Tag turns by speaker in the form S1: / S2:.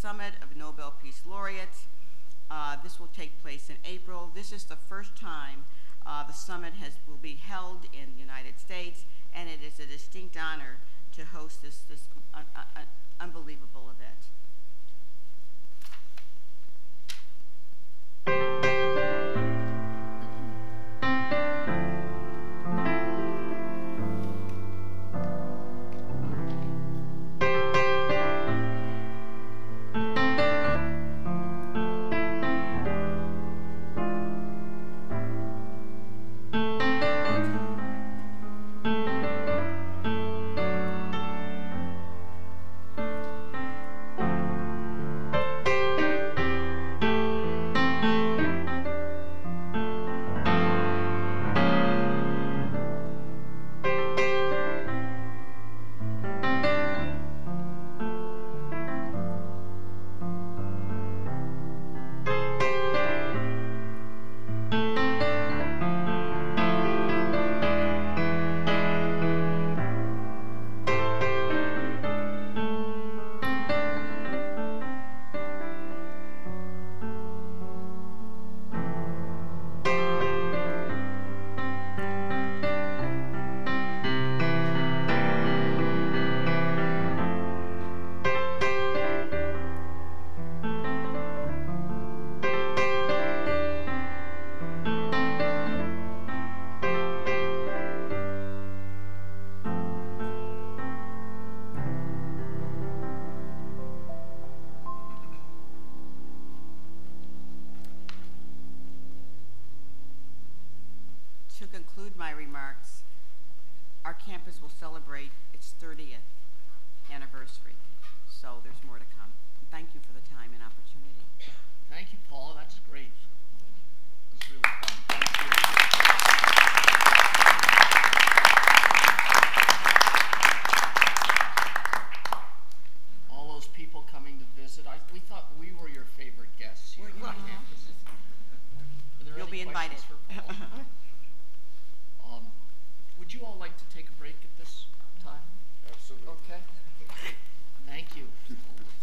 S1: Summit of Nobel Peace Laureates. This will take place in April. This is the first time the summit will be held in the United States, and it is a distinct honor to host this unbelievable event. To conclude my remarks, our campus will celebrate its 30th anniversary, so there's more to come. Thank you for the time and opportunity.
S2: Thank you, Paula. That's great. It's really fun. Thank you. All those people coming to visit, we thought we were your favorite guests here on campus.
S1: You'll be invited.
S2: For Paula? Would you all like to take a break at this time?
S3: Absolutely.
S2: Okay. Thank you.